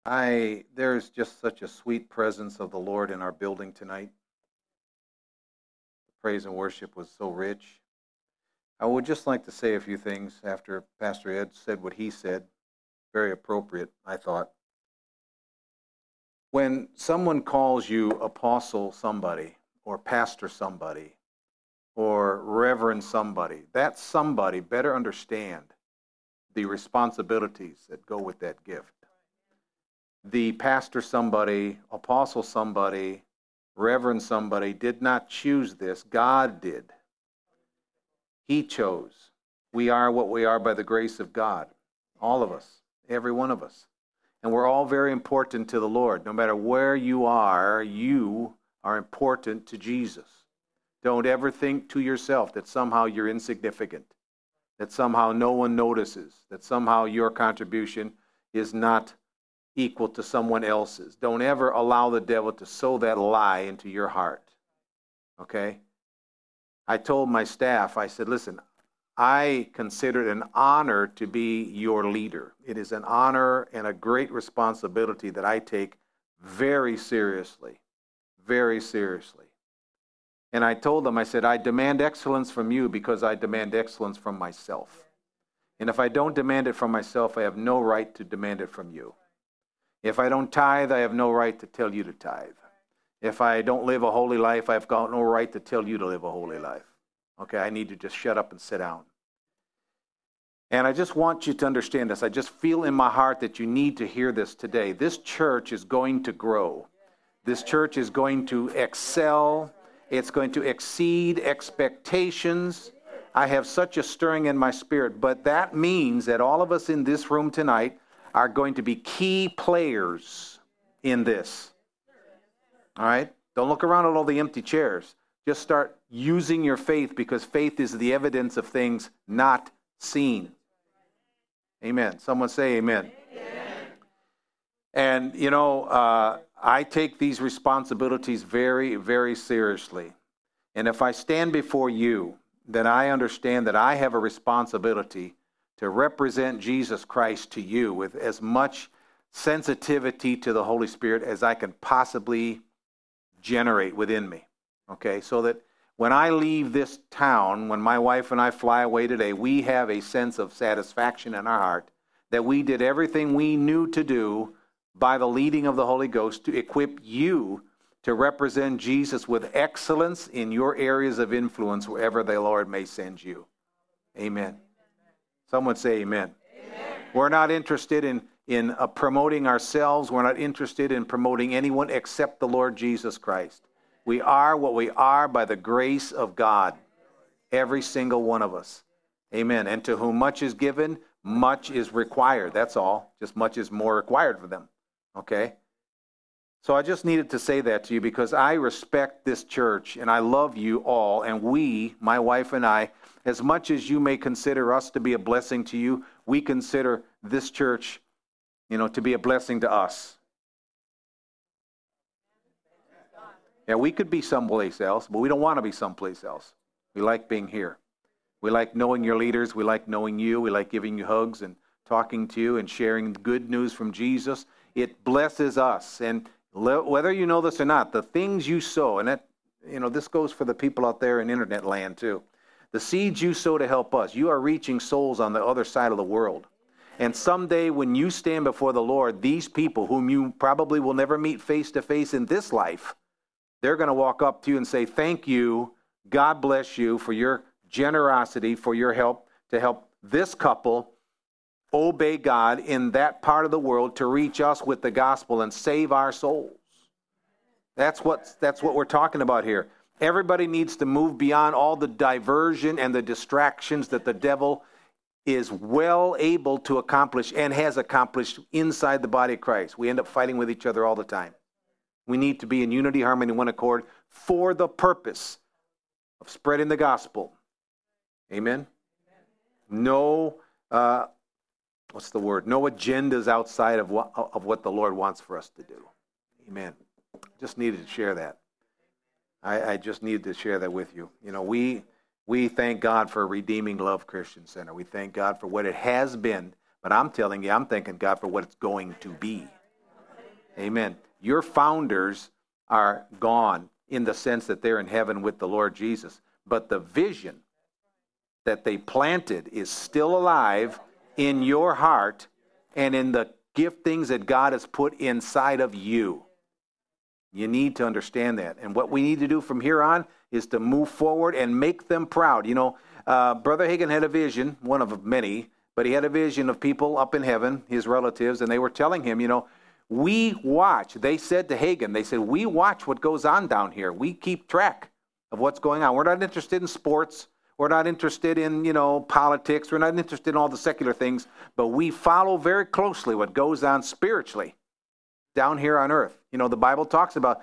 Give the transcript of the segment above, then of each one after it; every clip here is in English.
There's just such a sweet presence of the Lord in our building tonight. Praise and worship was so rich. I would just like to say a few things after Pastor Ed said what he said. Very appropriate, I thought. When someone calls you apostle somebody, or pastor somebody, or reverend somebody, that somebody better understand the responsibilities that go with that gift. The pastor somebody, apostle somebody, reverend somebody did not choose this. God did. He chose. We are what we are by the grace of God. All of us. Every one of us. And we're all very important to the Lord. No matter where you are important to Jesus. Don't ever think to yourself that somehow you're insignificant. That somehow no one notices. That somehow your contribution is not equal to someone else's. Don't ever allow the devil to sow that lie into your heart. Okay? I told my staff, I said, listen, I consider it an honor to be your leader. It is an honor and a great responsibility that I take very seriously. Very seriously. And I told them, I said, I demand excellence from you because I demand excellence from myself. And if I don't demand it from myself, I have no right to demand it from you. If I don't tithe, I have no right to tell you to tithe. If I don't live a holy life, I've got no right to tell you to live a holy life. Okay, I need to just shut up and sit down. And I just want you to understand this. I just feel in my heart that you need to hear this today. This church is going to grow. This church is going to excel. It's going to exceed expectations. I have such a stirring in my spirit. But that means that all of us in this room tonight are going to be key players in this. All right? Don't look around at all the empty chairs. Just start using your faith because faith is the evidence of things not seen. Amen. Someone say amen. Amen. And, I take these responsibilities very, very seriously. And if I stand before you, then I understand that I have a responsibility to represent Jesus Christ to you with as much sensitivity to the Holy Spirit as I can possibly generate within me. Okay, so that when I leave this town, when my wife and I fly away today, we have a sense of satisfaction in our heart that we did everything we knew to do by the leading of the Holy Ghost to equip you to represent Jesus with excellence in your areas of influence wherever the Lord may send you. Amen. Someone say amen. Amen. We're not interested in promoting ourselves. We're not interested in promoting anyone except the Lord Jesus Christ. We are what we are by the grace of God. Every single one of us. Amen. And to whom much is given, much is required. That's all. Just much is more required for them. Okay? So I just needed to say that to you because I respect this church and I love you all. And we, my wife and I, as much as you may consider us to be a blessing to you, we consider this church, to be a blessing to us. Yeah, we could be someplace else, but we don't want to be someplace else. We like being here. We like knowing your leaders. We like knowing you. We like giving you hugs and talking to you and sharing good news from Jesus. It blesses us. And whether you know this or not, the things you sow, and that, this goes for the people out there in internet land too. The seeds you sow to help us, you are reaching souls on the other side of the world. And someday when you stand before the Lord, these people whom you probably will never meet face to face in this life, they're going to walk up to you and say, thank you, God bless you for your generosity, for your help to help this couple obey God in that part of the world to reach us with the gospel and save our souls. That's what we're talking about here. Everybody needs to move beyond all the diversion and the distractions that the devil is well able to accomplish and has accomplished inside the body of Christ. We end up fighting with each other all the time. We need to be in unity, harmony, one accord for the purpose of spreading the gospel. Amen? No, No agendas outside of what the Lord wants for us to do. Amen. Just needed to share that. I just needed to share that with you. We thank God for Redeeming Love Christian Center. We thank God for what it has been. But I'm telling you, I'm thanking God for what it's going to be. Amen. Your founders are gone in the sense that they're in heaven with the Lord Jesus. But the vision that they planted is still alive in your heart and in the giftings that God has put inside of you. You need to understand that. And what we need to do from here on is to move forward and make them proud. You know, Brother Hagin had a vision, one of many, but he had a vision of people up in heaven, his relatives, and they were telling him, you know, we watch. They said to Hagin, they said, we watch what goes on down here. We keep track of what's going on. We're not interested in sports. We're not interested in, you know, politics. We're not interested in all the secular things, but we follow very closely what goes on spiritually down here on earth. You know, the Bible talks about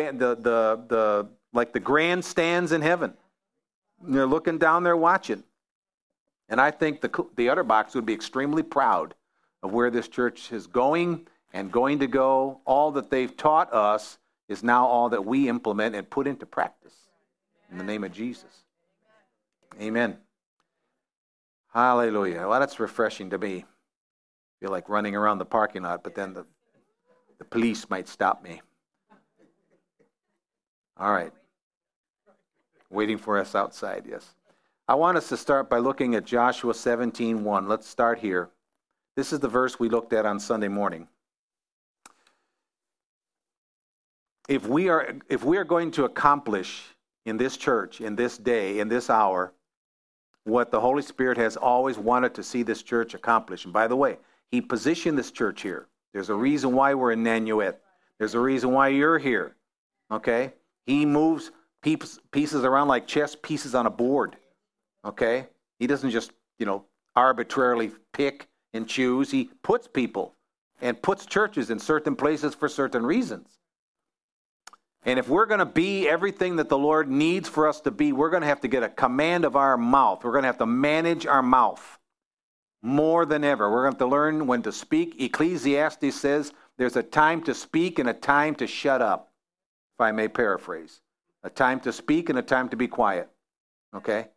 like the grandstands in heaven. They're looking down there watching. And I think the Utterbox would be extremely proud of where this church is going and going to go. All that they've taught us is now all that we implement and put into practice. In the name of Jesus. Amen. Hallelujah. Well, that's refreshing to me. I feel like running around the parking lot, but then the police might stop me. All right. Waiting for us outside, yes. I want us to start by looking at Joshua 17:1. Let's start here. This is the verse we looked at on Sunday morning. If we are going to accomplish in this church, in this day, in this hour, what the Holy Spirit has always wanted to see this church accomplish. And by the way, He positioned this church here. There's a reason why we're in Nanuet. There's a reason why you're here. Okay? He moves pieces around like chess pieces on a board. Okay? He doesn't just, arbitrarily pick and choose. He puts people and puts churches in certain places for certain reasons. And if we're going to be everything that the Lord needs for us to be, we're going to have to get a command of our mouth. We're going to have to manage our mouth more than ever. We're going to have to learn when to speak. Ecclesiastes says there's a time to speak and a time to shut up, if I may paraphrase. A time to speak and a time to be quiet. Okay?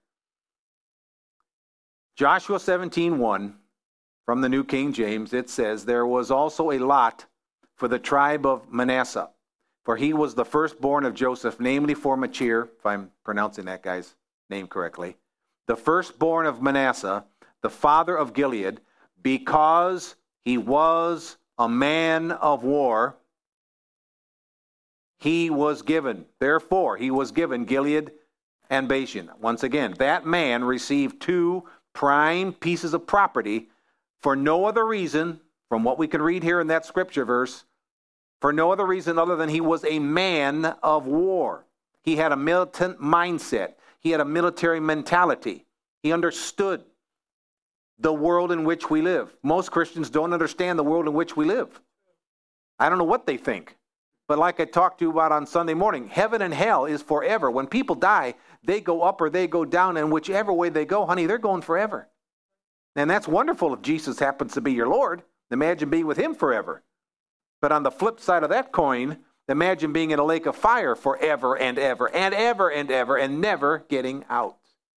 Joshua 17:1 from the New King James, it says, there was also a lot for the tribe of Manasseh. For he was the firstborn of Joseph, namely for Machir, if I'm pronouncing that guy's name correctly, the firstborn of Manasseh, the father of Gilead, because he was a man of war, he was given. Therefore, he was given Gilead and Bashan. Once again, that man received 2 prime pieces of property for no other reason, from what we can read here in that scripture verse, for no other reason other than he was a man of war. He had a militant mindset. He had a military mentality. He understood the world in which we live. Most Christians don't understand the world in which we live. I don't know what they think. But like I talked to you about on Sunday morning, heaven and hell is forever. When people die, they go up or they go down, and whichever way they go, honey, they're going forever. And that's wonderful if Jesus happens to be your Lord. Imagine being with him forever. But on the flip side of that coin, imagine being in a lake of fire forever and ever and ever and ever and never getting out.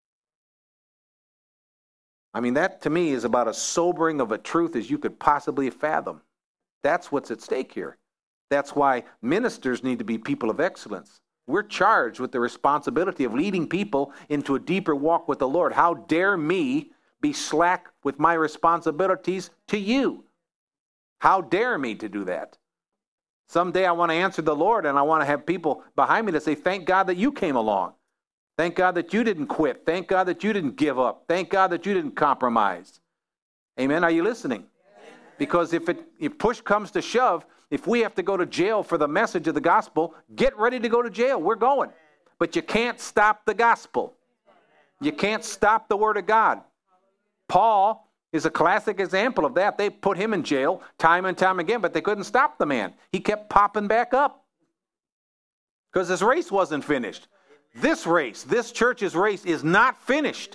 I mean, that to me is about as sobering of a truth as you could possibly fathom. That's what's at stake here. That's why ministers need to be people of excellence. We're charged with the responsibility of leading people into a deeper walk with the Lord. How dare me be slack with my responsibilities to you? How dare me to do that? Someday I want to answer the Lord, and I want to have people behind me that say, thank God that you came along. Thank God that you didn't quit. Thank God that you didn't give up. Thank God that you didn't compromise. Amen? Are you listening? Because if push comes to shove, if we have to go to jail for the message of the gospel, get ready to go to jail. We're going. But you can't stop the gospel. You can't stop the word of God. Paul is a classic example of that. They put him in jail time and time again, but they couldn't stop the man. He kept popping back up because his race wasn't finished. This race, this church's race, is not finished.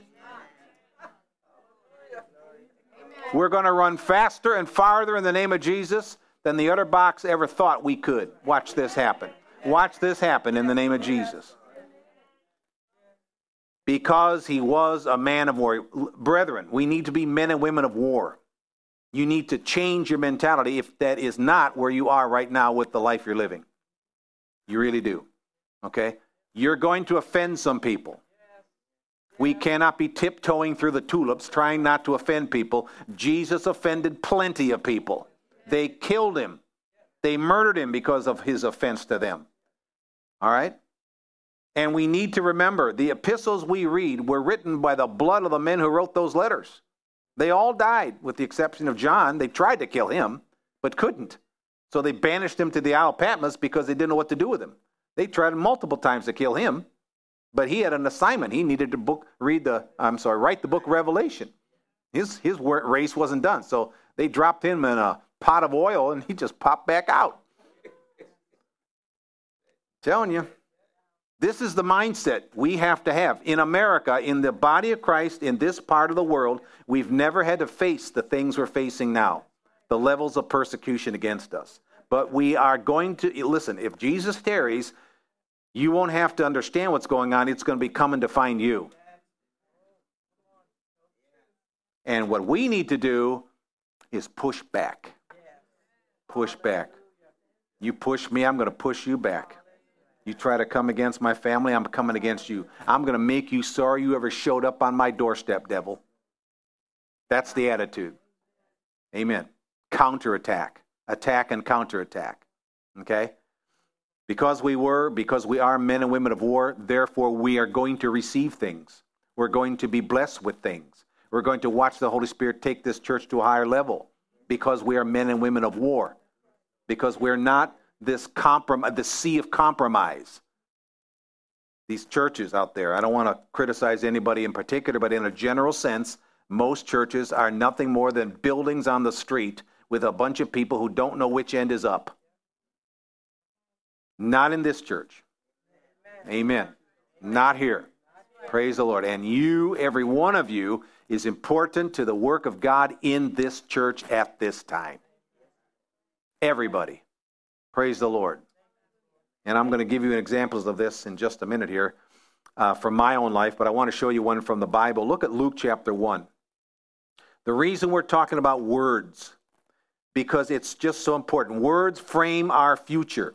We're going to run faster and farther in the name of Jesus than the Utterbox ever thought we could. Watch this happen. Watch this happen in the name of Jesus. Because he was a man of war. Brethren, we need to be men and women of war. You need to change your mentality if that is not where you are right now with the life you're living. You really do. Okay? You're going to offend some people. We cannot be tiptoeing through the tulips trying not to offend people. Jesus offended plenty of people. They killed him. They murdered him because of his offense to them. All right? And we need to remember, the epistles we read were written by the blood of the men who wrote those letters. They all died, with the exception of John. They tried to kill him, but couldn't. So they banished him to the Isle of Patmos because they didn't know what to do with him. They tried multiple times to kill him, but he had an assignment. He needed to write the book Revelation. His race wasn't done. So they dropped him in a pot of oil, and he just popped back out. Telling you. This is the mindset we have to have. In America, in the body of Christ, in this part of the world, we've never had to face the things we're facing now, the levels of persecution against us. But we are going to, listen, if Jesus tarries, you won't have to understand what's going on. It's going to be coming to find you. And what we need to do is push back. Push back. You push me, I'm going to push you back. You try to come against my family, I'm coming against you. I'm going to make you sorry you ever showed up on my doorstep, devil. That's the attitude. Amen. Counterattack. Attack and counterattack. Okay? Because we are men and women of war, therefore we are going to receive things. We're going to be blessed with things. We're going to watch the Holy Spirit take this church to a higher level because we are men and women of war. Because we're not the sea of compromise. These churches out there, I don't want to criticize anybody in particular, but in a general sense, most churches are nothing more than buildings on the street with a bunch of people who don't know which end is up. Not in this church. Amen. Not here. Praise the Lord. And you, every one of you, is important to the work of God in this church at this time. Everybody. Praise the Lord. And I'm going to give you examples of this in just a minute here from my own life, but I want to show you one from the Bible. Look at Luke chapter 1. The reason we're talking about words, because it's just so important. Words frame our future.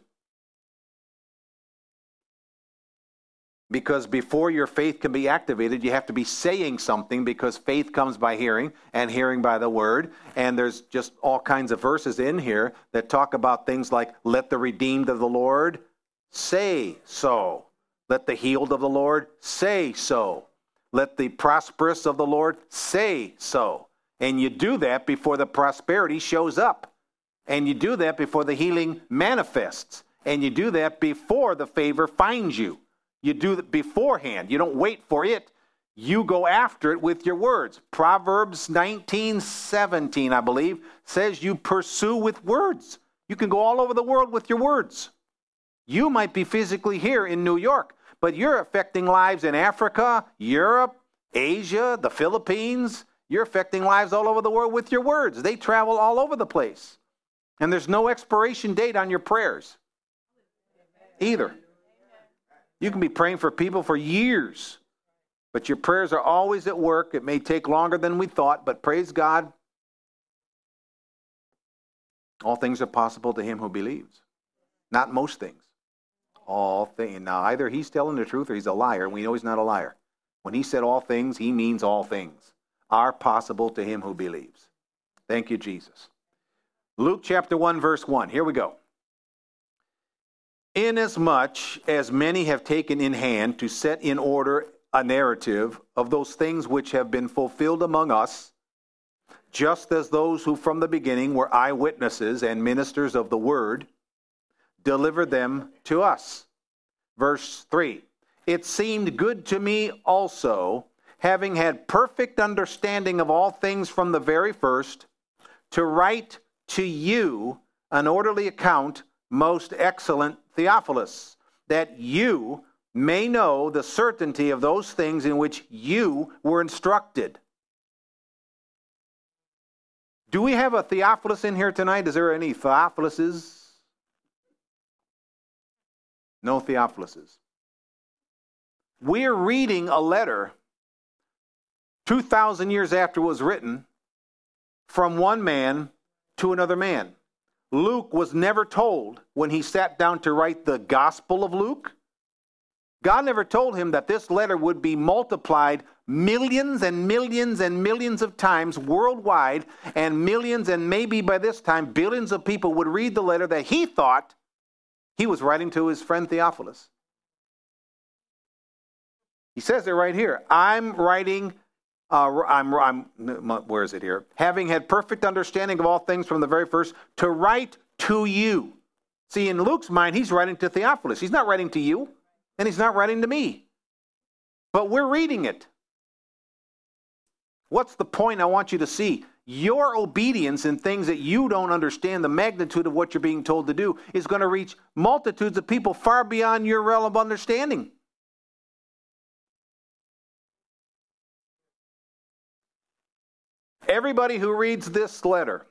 Because before your faith can be activated, you have to be saying something, because faith comes by hearing and hearing by the word. And there's just all kinds of verses in here that talk about things like, let the redeemed of the Lord say so. Let the healed of the Lord say so. Let the prosperous of the Lord say so. And you do that before the prosperity shows up. And you do that before the healing manifests. And you do that before the favor finds you. You do it beforehand. You don't wait for it. You go after it with your words. Proverbs 19:17, I believe, says you pursue with words. You can go all over the world with your words. You might be physically here in New York, but you're affecting lives in Africa, Europe, Asia, the Philippines. You're affecting lives all over the world with your words. They travel all over the place. And there's no expiration date on your prayers either. You can be praying for people for years, but your prayers are always at work. It may take longer than we thought, but praise God. All things are possible to him who believes. Not most things. All things. Now, either he's telling the truth or he's a liar, and we know he's not a liar. When he said all things, he means all things are possible to him who believes. Thank you, Jesus. Luke chapter 1, verse 1. Here we go. Inasmuch as many have taken in hand to set in order a narrative of those things which have been fulfilled among us, just as those who from the beginning were eyewitnesses and ministers of the word, delivered them to us. Verse 3, it seemed good to me also, having had perfect understanding of all things from the very first, to write to you an orderly account, most excellent Theophilus, that you may know the certainty of those things in which you were instructed. Do we have a Theophilus in here tonight? Is there any Theophiluses? No Theophiluses. We're reading a letter 2,000 years after it was written from one man to another man. Luke was never told when he sat down to write the Gospel of Luke. God never told him that this letter would be multiplied millions and millions and millions of times worldwide, and millions and maybe by this time billions of people would read the letter that he thought he was writing to his friend Theophilus. He says it right here. I'm writing, where is it here? Having had perfect understanding of all things from the very first, to write to you. See, in Luke's mind, he's writing to Theophilus. He's not writing to you, and he's not writing to me. But we're reading it. What's the point I want you to see? Your obedience in things that you don't understand the magnitude of what you're being told to do is going to reach multitudes of people far beyond your realm of understanding. Everybody who reads this letter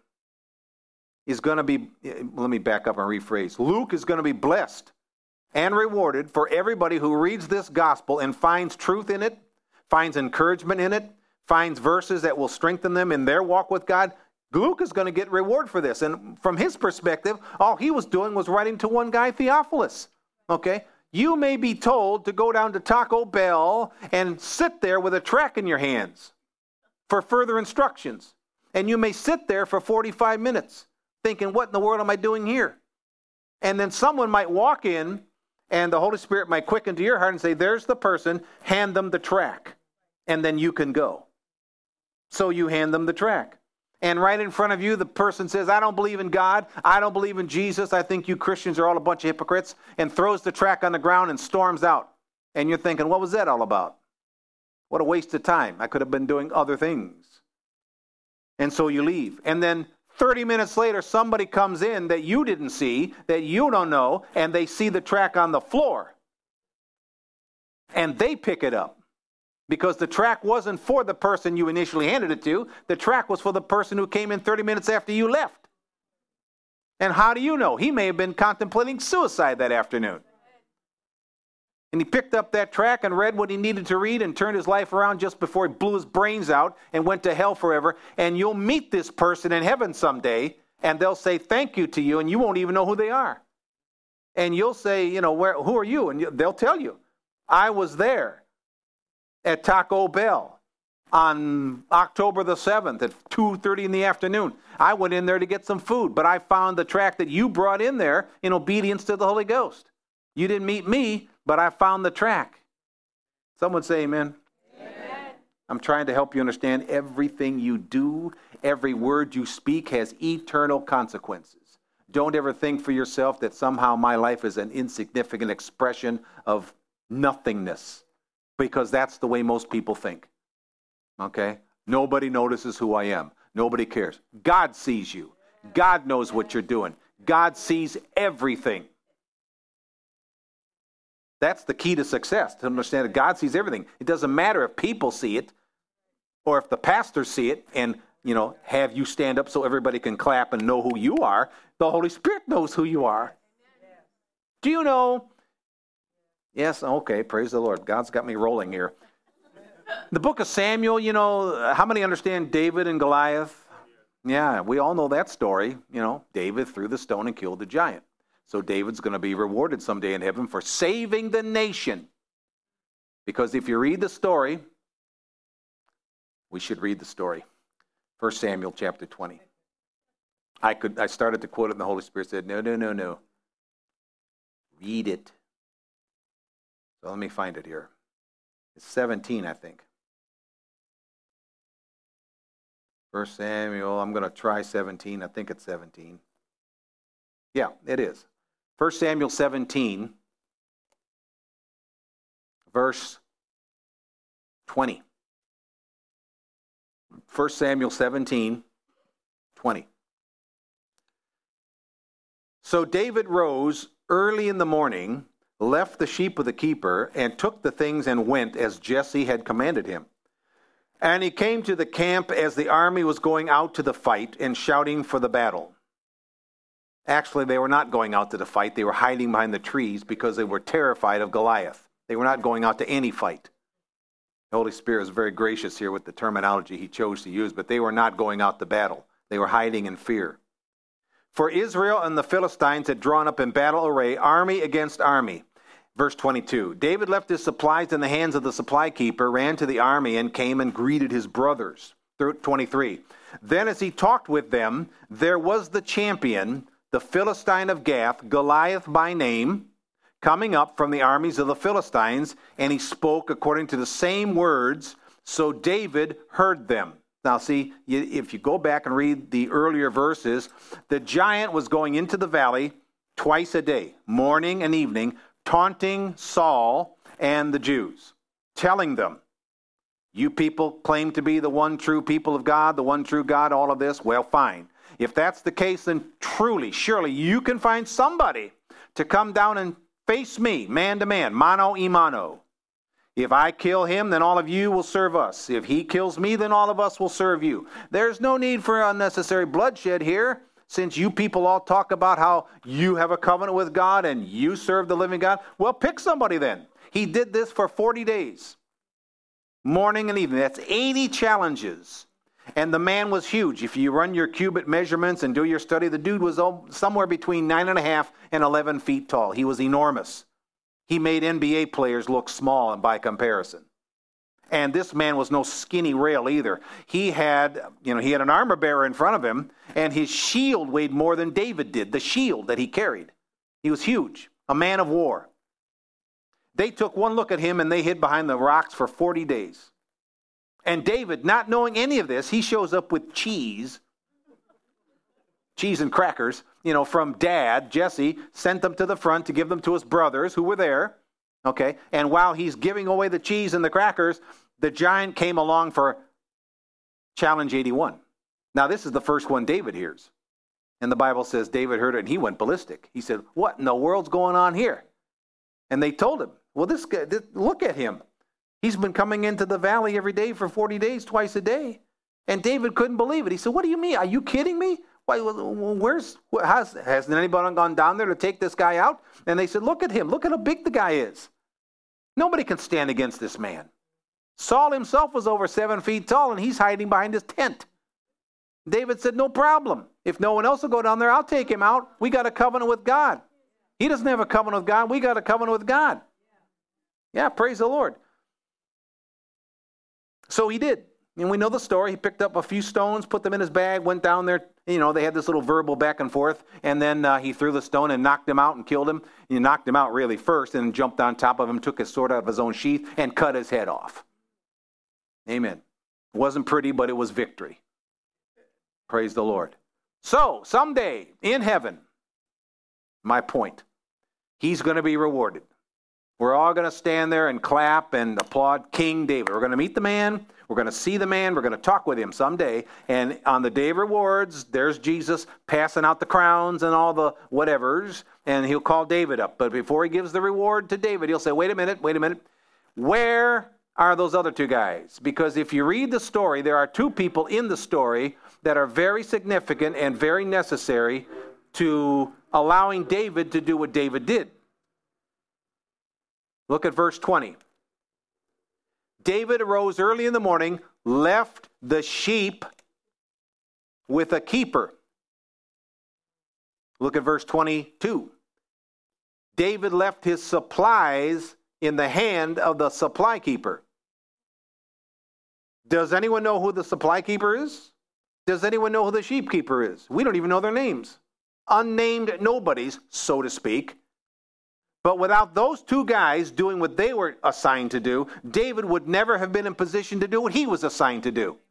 is going to be, let me back up and rephrase. Luke is going to be blessed and rewarded for everybody who reads this gospel and finds truth in it, finds encouragement in it, finds verses that will strengthen them in their walk with God. Luke is going to get reward for this. And from his perspective, all he was doing was writing to one guy, Theophilus. Okay? You may be told to go down to Taco Bell and sit there with a tract in your hands for further instructions. And you may sit there for 45 minutes thinking, what in the world am I doing here? And then someone might walk in and the Holy Spirit might quicken to your heart and say, there's the person, hand them the tract, and then you can go. So you hand them the tract. And right in front of you, the person says, I don't believe in God. I don't believe in Jesus. I think you Christians are all a bunch of hypocrites, and throws the tract on the ground and storms out. And you're thinking, what was that all about? What a waste of time. I could have been doing other things. And so you leave. And then 30 minutes later, somebody comes in that you didn't see, that you don't know, and they see the tract on the floor. And they pick it up. Because the tract wasn't for the person you initially handed it to. The tract was for the person who came in 30 minutes after you left. And how do you know? He may have been contemplating suicide that afternoon. And he picked up that tract and read what he needed to read and turned his life around just before he blew his brains out and went to hell forever. And you'll meet this person in heaven someday, and they'll say thank you to you, and you won't even know who they are. And you'll say, who are you? And they'll tell you, I was there at Taco Bell on October the 7th at 2:30 in the afternoon. I went in there to get some food, but I found the tract that you brought in there in obedience to the Holy Ghost. You didn't meet me, but I found the tract. Someone say amen. Amen. I'm trying to help you understand everything you do, every word you speak has eternal consequences. Don't ever think for yourself that somehow my life is an insignificant expression of nothingness. Because that's the way most people think. Okay? Nobody notices who I am. Nobody cares. God sees you. God knows what you're doing. God sees everything. That's the key to success, to understand that God sees everything. It doesn't matter if people see it or if the pastors see it and, have you stand up so everybody can clap and know who you are. The Holy Spirit knows who you are. Do you know? Yes, okay, praise the Lord. God's got me rolling here. The book of Samuel, how many understand David and Goliath? Yeah, we all know that story. David threw the stone and killed the giant. So David's going to be rewarded someday in heaven for saving the nation. Because if you read the story, we should read the story. 1 Samuel chapter 20. I started to quote it and the Holy Spirit said, no. Read it. So let me find it here. It's 17, I think. 1 Samuel, I'm going to try 17. I think it's 17. Yeah, it is. 1 Samuel 17, verse 20. 1 Samuel 17, 20. So David rose early in the morning, left the sheep with the keeper, and took the things and went as Jesse had commanded him. And he came to the camp as the army was going out to the fight and shouting for the battle. Actually, they were not going out to the fight. They were hiding behind the trees because they were terrified of Goliath. They were not going out to any fight. The Holy Spirit is very gracious here with the terminology he chose to use, but they were not going out to battle. They were hiding in fear. For Israel and the Philistines had drawn up in battle array, army against army. Verse 22, David left his supplies in the hands of the supply keeper, ran to the army, and came and greeted his brothers. 23, then as he talked with them, there was the champion, the Philistine of Gath, Goliath by name, coming up from the armies of the Philistines, and he spoke according to the same words, so David heard them. Now see, if you go back and read the earlier verses, the giant was going into the valley twice a day, morning and evening, taunting Saul and the Jews, telling them, you people claim to be the one true people of God, the one true God, all of this. Well, fine. If that's the case, then truly, surely you can find somebody to come down and face me, man to man, mano y mano. If I kill him, then all of you will serve us. If he kills me, then all of us will serve you. There's no need for unnecessary bloodshed here, since you people all talk about how you have a covenant with God and you serve the living God. Well, pick somebody then. He did this for 40 days, morning and evening. That's 80 challenges. And the man was huge. If you run your cubit measurements and do your study, the dude was somewhere between 9.5 and 11 feet tall. He was enormous. He made NBA players look small by comparison. And this man was no skinny rail either. He had an armor bearer in front of him, and his shield weighed more than David did, the shield that he carried. He was huge, a man of war. They took one look at him and they hid behind the rocks for 40 days. And David, not knowing any of this, he shows up with cheese and crackers, from Dad. Jesse sent them to the front to give them to his brothers who were there. Okay, and while he's giving away the cheese and the crackers, the giant came along for challenge 81. Now, this is the first one David hears. And the Bible says David heard it and he went ballistic. He said, what in the world's going on here? And they told him, well, this guy, look at him. He's been coming into the valley every day for 40 days, twice a day. And David couldn't believe it. He said, what do you mean? Are you kidding me? Why, hasn't anybody gone down there to take this guy out? And they said, look at him. Look at how big the guy is. Nobody can stand against this man. Saul himself was over 7 feet tall, and he's hiding behind his tent. David said, no problem. If no one else will go down there, I'll take him out. We got a covenant with God. He doesn't have a covenant with God. We got a covenant with God. Yeah, praise the Lord. So he did. And we know the story. He picked up a few stones, put them in his bag, went down there. They had this little verbal back and forth. And then he threw the stone and knocked him out and killed him. He knocked him out really first and then jumped on top of him, took his sword out of his own sheath and cut his head off. Amen. It wasn't pretty, but it was victory. Praise the Lord. So, someday in heaven, my point, he's going to be rewarded. We're all going to stand there and clap and applaud King David. We're going to meet the man. We're going to see the man. We're going to talk with him someday. And on the day of rewards, there's Jesus passing out the crowns and all the whatevers. And he'll call David up. But before he gives the reward to David, he'll say, wait a minute. Where are those other two guys? Because if you read the story, there are two people in the story that are very significant and very necessary to allowing David to do what David did. Look at verse 20. David arose early in the morning, left the sheep with a keeper. Look at verse 22. David left his supplies in the hand of the supply keeper. Does anyone know who the supply keeper is? Does anyone know who the sheep keeper is? We don't even know their names. Unnamed nobodies, so to speak. But without those two guys doing what they were assigned to do, David would never have been in position to do what he was assigned to do.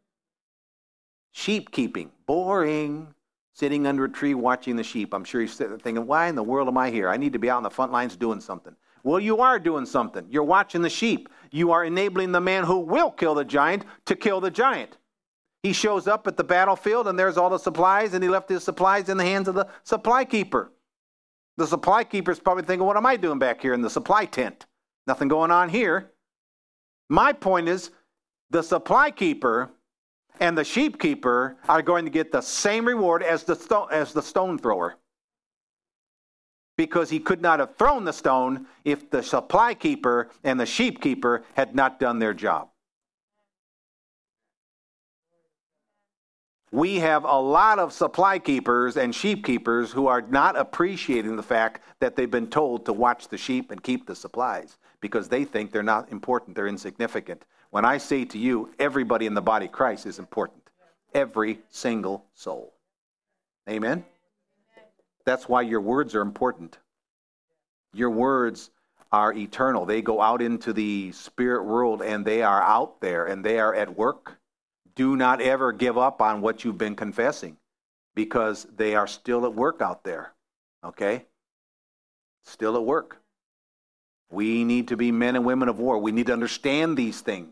Sheep keeping. Boring. Sitting under a tree watching the sheep. I'm sure he's sitting there thinking, why in the world am I here? I need to be out on the front lines doing something. Well, you are doing something. You're watching the sheep. You are enabling the man who will kill the giant to kill the giant. He shows up at the battlefield and there's all the supplies, and he left his supplies in the hands of the supply keeper. The supply keeper's probably thinking, what am I doing back here in the supply tent? Nothing going on here. My point is, the supply keeper and the sheep keeper are going to get the same reward as the stone thrower. Because he could not have thrown the stone if the supply keeper and the sheep keeper had not done their job. We have a lot of supply keepers and sheep keepers who are not appreciating the fact that they've been told to watch the sheep and keep the supplies because they think they're not important, they're insignificant. When I say to you, everybody in the body of Christ is important. Every single soul. Amen? That's why your words are important. Your words are eternal. They go out into the spirit world and they are out there and they are at work. Do not ever give up on what you've been confessing because they are still at work out there. Okay? Still at work. We need to be men and women of war. We need to understand these things.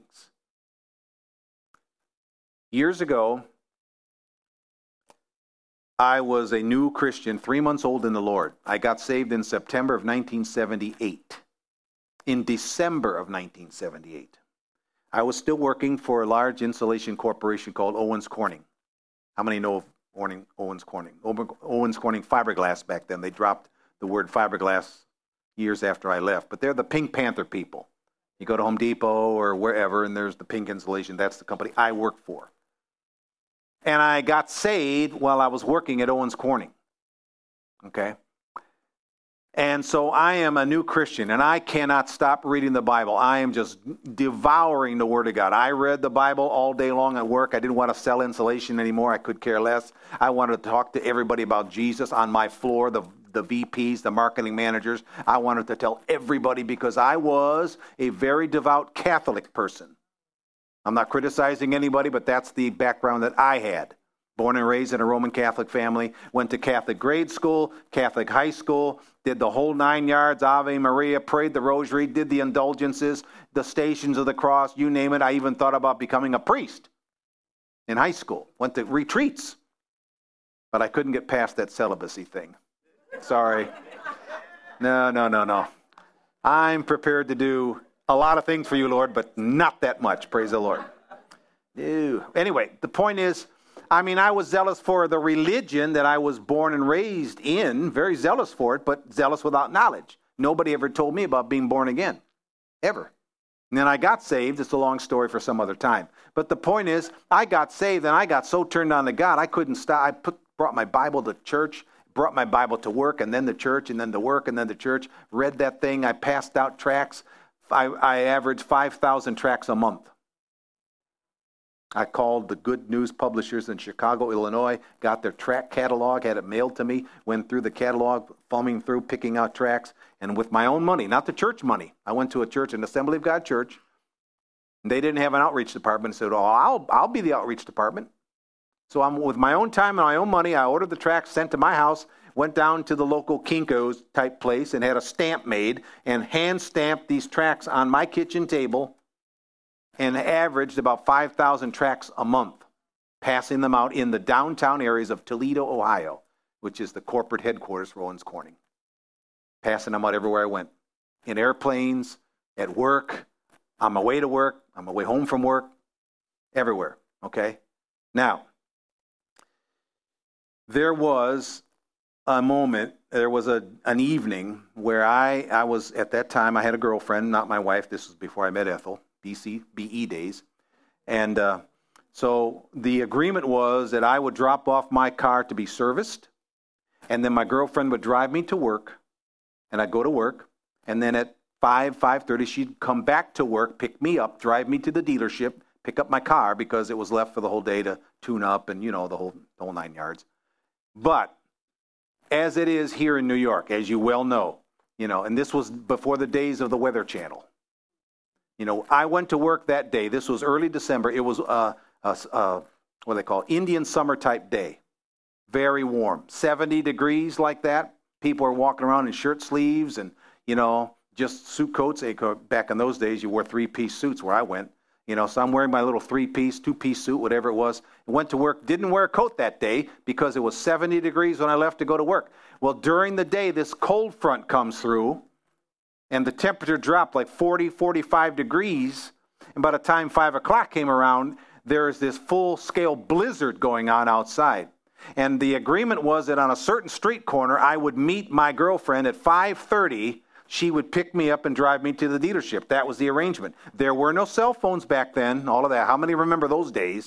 Years ago, I was a new Christian, 3 months old in the Lord. I got saved in September of 1978. In December of 1978. I was still working for a large insulation corporation called Owens Corning. How many know of Owens Corning? Owens Corning fiberglass back then. They dropped the word fiberglass years after I left. But they're the Pink Panther people. You go to Home Depot or wherever, and there's the pink insulation. That's the company I work for. And I got saved while I was working at Owens Corning. Okay? And so I am a new Christian, and I cannot stop reading the Bible. I am just devouring the Word of God. I read the Bible all day long at work. I didn't want to sell insulation anymore. I could care less. I wanted to talk to everybody about Jesus on my floor, the VPs, the marketing managers. I wanted to tell everybody because I was a very devout Catholic person. I'm not criticizing anybody, but that's the background that I had. Born and raised in a Roman Catholic family, went to Catholic grade school, Catholic high school, did the whole 9 yards, Ave Maria, prayed the rosary, did the indulgences, the Stations of the Cross, you name it. I even thought about becoming a priest in high school. Went to retreats, but I couldn't get past that celibacy thing. Sorry. No. I'm prepared to do a lot of things for you, Lord, but not that much. Praise the Lord. Ew. Anyway, the point is, I was zealous for the religion that I was born and raised in, very zealous for it, but zealous without knowledge. Nobody ever told me about being born again, ever. And then I got saved. It's a long story for some other time. But the point is, I got saved and I got so turned on to God, I couldn't stop. Brought my Bible to church, brought my Bible to work, and then to church, and then to work, and then to church. Read that thing. I passed out tracts. I averaged 5,000 tracts a month. I called the Good News publishers in Chicago, Illinois, got their tract catalog, had it mailed to me, went through the catalog, thumbing through, picking out tracts, and with my own money, not the church money. I went to a church, an Assembly of God church, and they didn't have an outreach department. I said, I'll be the outreach department. So I'm with my own time and my own money, I ordered the tracts sent to my house, went down to the local Kinko's type place and had a stamp made and hand-stamped these tracts on my kitchen table and averaged about 5,000 tracts a month, passing them out in the downtown areas of Toledo, Ohio, which is the corporate headquarters for Owens Corning. Passing them out everywhere I went. In airplanes, at work, on my way to work, on my way home from work, everywhere, okay? Now, there was a moment, there was an evening where I was, at that time, I had a girlfriend, not my wife. This was before I met Ethel, BE days. And so the agreement was that I would drop off my car to be serviced, and then my girlfriend would drive me to work, and I'd go to work, and then at 5:30, she'd come back to work, pick me up, drive me to the dealership, pick up my car because it was left for the whole day to tune up and, the whole 9 yards. But as it is here in New York, as you well know, and this was before the days of the Weather Channel. I went to work that day. This was early December. It was what they call Indian summer type day. Very warm, 70 degrees like that. People are walking around in shirt sleeves and, just suit coats. Back in those days, you wore 3-piece suits where I went. So I'm wearing my little 3-piece, 2-piece suit, whatever it was. Went to work, didn't wear a coat that day because it was 70 degrees when I left to go to work. Well, during the day, this cold front comes through, and the temperature dropped like 40, 45 degrees. And by the time 5 o'clock came around, there's this full-scale blizzard going on outside. And the agreement was that on a certain street corner, I would meet my girlfriend at 5:30. She would pick me up and drive me to the dealership. That was the arrangement. There were no cell phones back then, all of that. How many remember those days?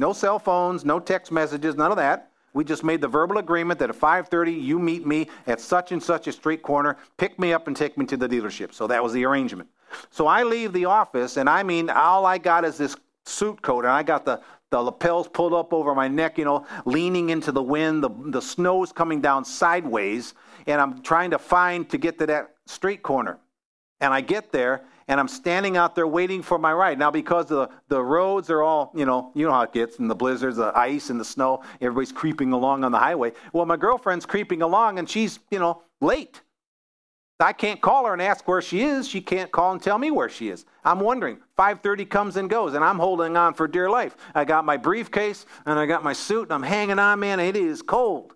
No cell phones, no text messages, none of that. We just made the verbal agreement that at 5:30 you meet me at such and such a street corner, pick me up and take me to the dealership. So that was the arrangement. So I leave the office, and I mean, all I got is this suit coat, and I got the lapels pulled up over my neck, leaning into the wind. The snow's coming down sideways, and I'm trying to get to that street corner. And I get there, and I'm standing out there waiting for my ride. Now, because the roads are all, you know how it gets, and the blizzards, the ice and the snow, everybody's creeping along on the highway. Well, my girlfriend's creeping along, and she's, late. I can't call her and ask where she is. She can't call and tell me where she is. I'm wondering. 5:30 comes and goes, and I'm holding on for dear life. I got my briefcase, and I got my suit, and I'm hanging on, man. It is cold.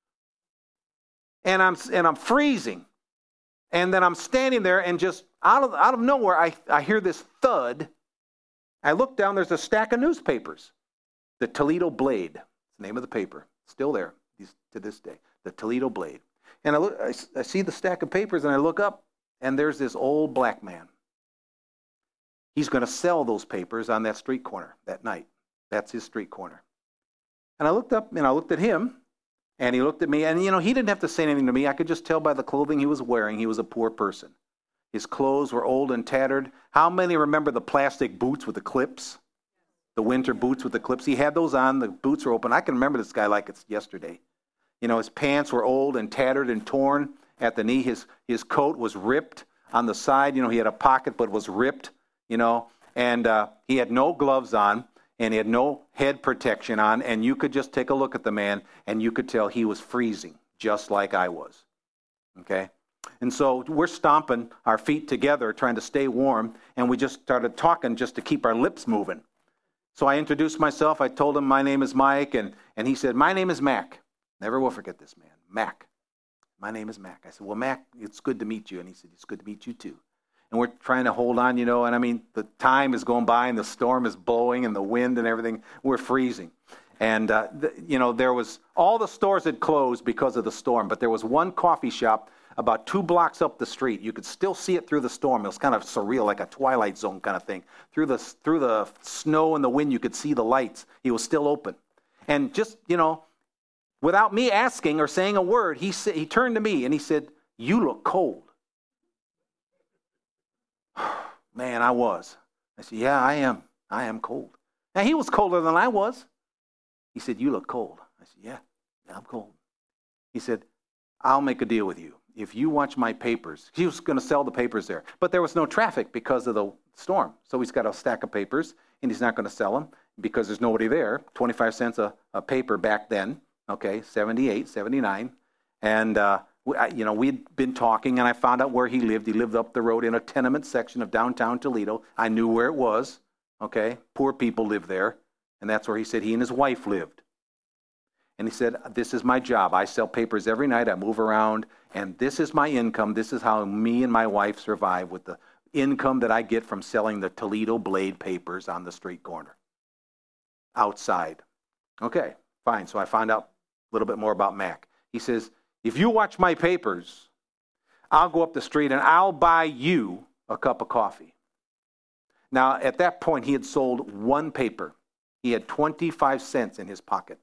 And I'm freezing. And then I'm standing there, and just out of nowhere, I hear this thud. I look down, there's a stack of newspapers. The Toledo Blade, the name of the paper, still there to this day. The Toledo Blade. And I see the stack of papers, and I look up, and there's this old black man. He's going to sell those papers on that street corner that night. That's his street corner. And I looked up, and I looked at him, and he looked at me, and he didn't have to say anything to me. I could just tell by the clothing he was wearing, he was a poor person. His clothes were old and tattered. How many remember the plastic boots with the clips? The winter boots with the clips? He had those on. The boots were open. I can remember this guy like it's yesterday. His pants were old and tattered and torn at the knee. His coat was ripped on the side. He had a pocket, but was ripped, and he had no gloves on, and he had no head protection on, and you could just take a look at the man, and you could tell he was freezing, just like I was, okay? And so we're stomping our feet together, trying to stay warm, and we just started talking just to keep our lips moving. So I introduced myself. I told him my name is Mike, and he said, my name is Mac. Never will forget this man. Mac. My name is Mac. I said, well, Mac, it's good to meet you. And he said, it's good to meet you too. And we're trying to hold on, and I mean, the time is going by, and the storm is blowing, and the wind and everything. We're freezing. And, there was, all the stores had closed because of the storm, but there was one coffee shop about 2 blocks up the street. You could still see it through the storm. It was kind of surreal, like a Twilight Zone kind of thing. Through the snow and the wind, you could see the lights. He was still open. And just, without me asking or saying a word, he turned to me and he said, you look cold. Man, I was. I said, yeah, I am. I am cold. Now, he was colder than I was. He said, you look cold. I said, yeah, I'm cold. He said, I'll make a deal with you. If you watch my papers, he was going to sell the papers there. But there was no traffic because of the storm. So he's got a stack of papers, and he's not going to sell them because there's nobody there. 25 cents a paper back then. Okay, 78, 79. And, we'd been talking, and I found out where he lived. He lived up the road in a tenement section of downtown Toledo. I knew where it was. Okay, poor people live there. And that's where he said he and his wife lived. And he said, this is my job. I sell papers every night. I move around, and this is my income. This is how me and my wife survive, with the income that I get from selling the Toledo Blade papers on the street corner outside. Okay, fine. So I found out a little bit more about Mac. He says, if you watch my papers, I'll go up the street and I'll buy you a cup of coffee. Now, at that point, he had sold one paper. He had 25 cents in his pocket.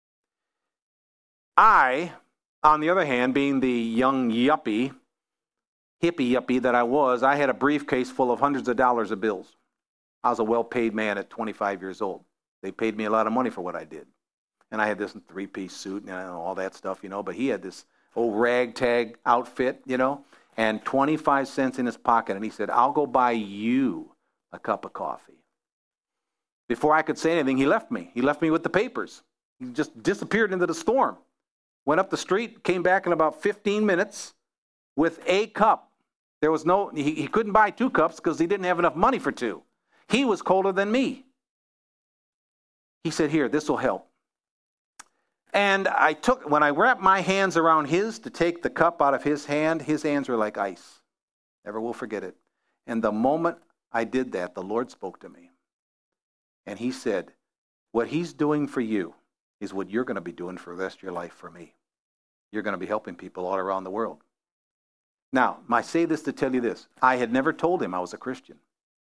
I, on the other hand, being the young hippie that I was, I had a briefcase full of hundreds of dollars of bills. I was a well-paid man at 25 years old. They paid me a lot of money for what I did. And I had this 3-piece suit and all that stuff, but he had this old ragtag outfit, and 25 cents in his pocket. And he said, I'll go buy you a cup of coffee. Before I could say anything, he left me. He left me with the papers. He just disappeared into the storm. Went up the street, came back in about 15 minutes with a cup. There was he couldn't buy 2 cups because he didn't have enough money for 2. He was colder than me. He said, here, this will help. And when I wrapped my hands around his to take the cup out of his hands were like ice. Never will forget it. And the moment I did that, the Lord spoke to me. And he said, what he's doing for you is what you're going to be doing for the rest of your life for me. You're going to be helping people all around the world. Now, I say this to tell you this. I had never told him I was a Christian.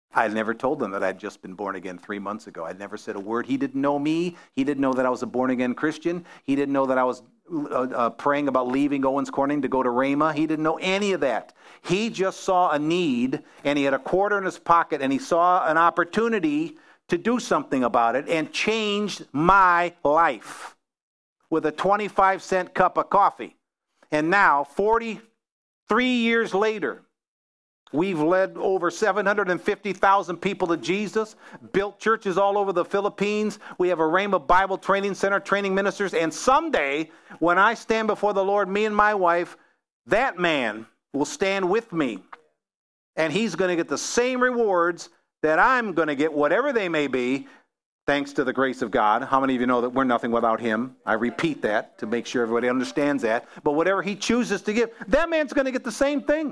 I never told him that I'd just been born again 3 months ago. I never said a word. He didn't know me. He didn't know that I was a born-again Christian. He didn't know that I was praying about leaving Owens Corning to go to Rhema. He didn't know any of that. He just saw a need, and he had a quarter in his pocket, and he saw an opportunity to do something about it, and changed my life with a 25-cent cup of coffee. And now, 43 years later, we've led over 750,000 people to Jesus, built churches all over the Philippines. We have a Rhema Bible Training Center training ministers. And someday, when I stand before the Lord, me and my wife, that man will stand with me. And he's going to get the same rewards that I'm going to get, whatever they may be, thanks to the grace of God. How many of you know that we're nothing without him? I repeat that to make sure everybody understands that. But whatever he chooses to give, that man's going to get the same thing.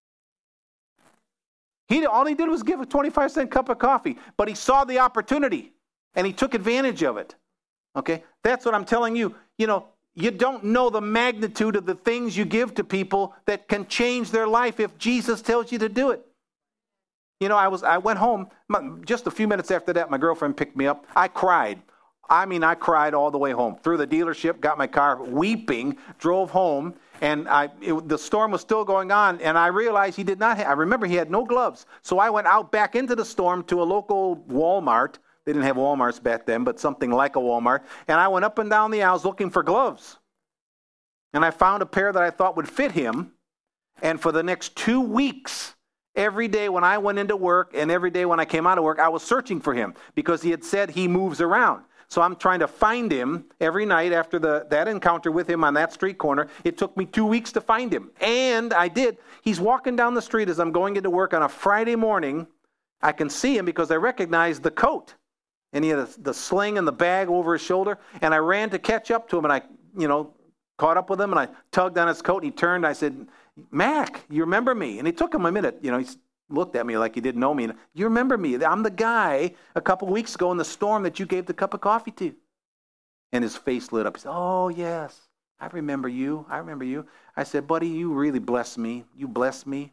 All he did was give a 25-cent cup of coffee, but he saw the opportunity, and he took advantage of it. Okay? That's what I'm telling you. You know, you don't know the magnitude of the things you give to people that can change their life if Jesus tells you to do it. You know, I went home, just a few minutes after that, my girlfriend picked me up. I cried. I cried all the way home. Through the dealership, got my car, weeping, drove home, and the storm was still going on, and I realized he did not I remember he had no gloves. So I went out back into the storm to a local Walmart. They didn't have Walmarts back then, but something like a Walmart. And I went up and down the aisles looking for gloves. And I found a pair that I thought would fit him. And for the next 2 weeks, every day when I went into work and every day when I came out of work, I was searching for him because he had said he moves around. So I'm trying to find him every night after that encounter with him on that street corner. It took me 2 weeks to find him. And I did. He's walking down the street as I'm going into work on a Friday morning. I can see him because I recognize the coat. And he had the sling and the bag over his shoulder. And I ran to catch up to him, and I, caught up with him, and I tugged on his coat. And he turned. I said, "Mac, you remember me?" And it took him a minute. He looked at me like he didn't know me. "You remember me? I'm the guy a couple weeks ago in the storm that you gave the cup of coffee to." And his face lit up. He said, "Oh, yes, I remember you. I remember you." I said, "Buddy, you really blessed me. You blessed me.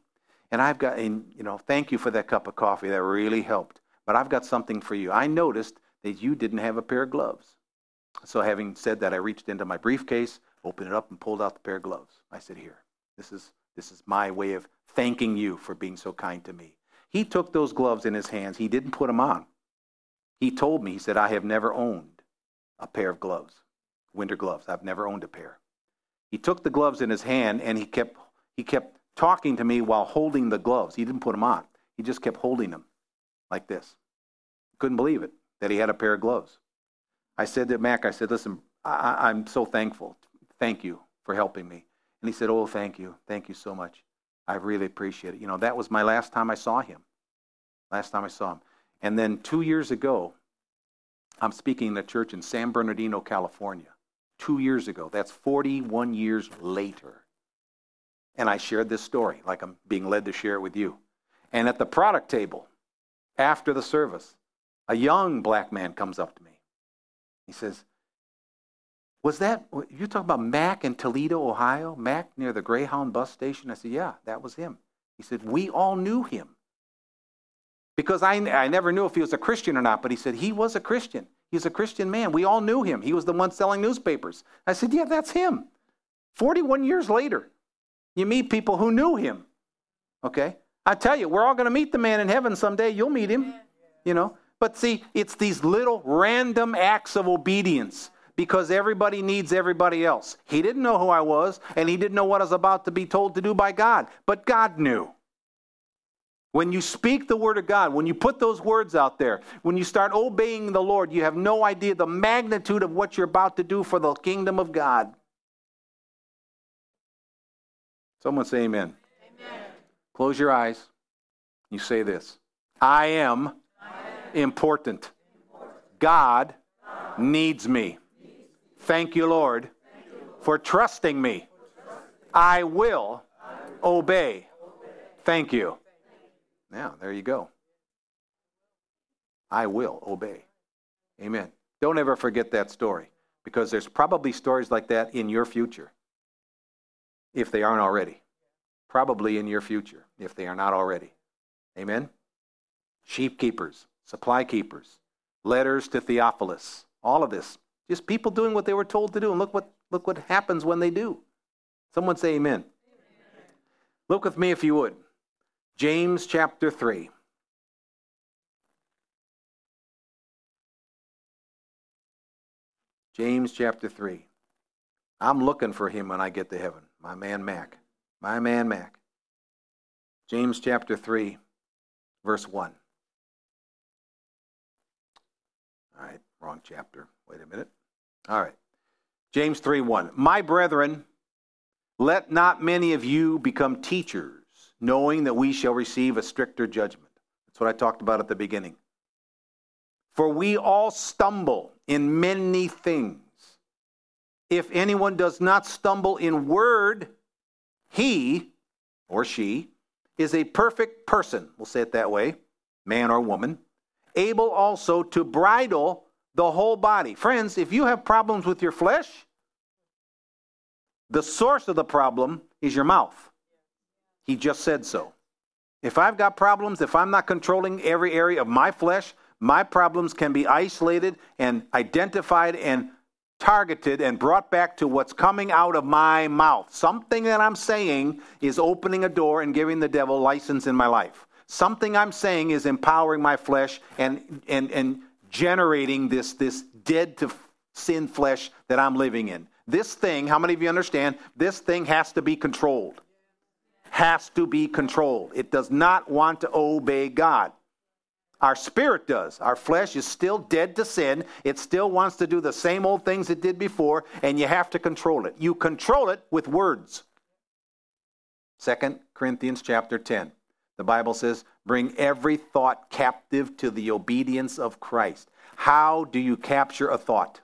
And thank you for that cup of coffee. That really helped. But I've got something for you. I noticed that you didn't have a pair of gloves." So having said that, I reached into my briefcase, opened it up, and pulled out the pair of gloves. I said, "Here, this is my way of thanking you for being so kind to me." He took those gloves in his hands. He didn't put them on. He told me, he said, "I have never owned a pair of gloves, winter gloves. I've never owned a pair." He took the gloves in his hand, and he kept talking to me while holding the gloves. He didn't put them on. He just kept holding them like this. Couldn't believe it, that he had a pair of gloves. I said to Mac, "Listen, I'm so thankful. Thank you for helping me." And he said, "Oh, thank you. Thank you so much. I really appreciate it." That was my last time I saw him. And then 2 years ago, I'm speaking in a church in San Bernardino, California. 2 years ago. That's 41 years later. And I shared this story like I'm being led to share it with you. And at the product table, after the service, a young black man comes up to me. He says, "You're talking about Mac in Toledo, Ohio? Mac near the Greyhound bus station?" I said, "Yeah, that was him." He said, "We all knew him." Because I never knew if he was a Christian or not, but he said he was a Christian. He's a Christian man. We all knew him. He was the one selling newspapers. I said, "Yeah, that's him." 41 years later, you meet people who knew him. Okay? I tell you, we're all going to meet the man in heaven someday. You'll meet him, But see, it's these little random acts of obedience because everybody needs everybody else. He didn't know who I was, and he didn't know what I was about to be told to do by God. But God knew. When you speak the word of God, when you put those words out there, when you start obeying the Lord, you have no idea the magnitude of what you're about to do for the kingdom of God. Someone say amen. Amen. Close your eyes. You say this. I am important. God needs me. Thank you, Lord, for trusting me. I will obey. Thank you. Now, there you go. I will obey. Amen. Don't ever forget that story, because there's probably stories like that in your future, if they aren't already. Probably in your future, if they are not already. Amen? sheep keepers, supply keepers, letters to Theophilus, all of this. Just people doing what they were told to do. And look what happens when they do. Someone say amen. Amen. Look with me if you would. James chapter 3. James chapter 3. I'm looking for him when I get to heaven. My man Mac. My man Mac. James chapter 3, verse 1. All right, wrong chapter. Wait a minute. All right. James 3:1. My brethren, let not many of you become teachers, knowing that we shall receive a stricter judgment. That's what I talked about at the beginning. For we all stumble in many things. If anyone does not stumble in word, he or she is a perfect person. We'll say it that way, man or woman, able also to bridle the whole body. Friends, if you have problems with your flesh, the source of the problem is your mouth. He just said so. If I've got problems, if I'm not controlling every area of my flesh, my problems can be isolated and identified and targeted and brought back to what's coming out of my mouth. Something that I'm saying is opening a door and giving the devil license in my life. Something I'm saying is empowering my flesh and generating this dead to sin flesh that I'm living in. This thing, how many of you understand, this thing has to be controlled. Has to be controlled. It does not want to obey God. Our spirit does. Our flesh is still dead to sin. It still wants to do the same old things it did before, and you have to control it. You control it with words. 2 Corinthians chapter 10. The Bible says, bring every thought captive to the obedience of Christ. How do you capture a thought?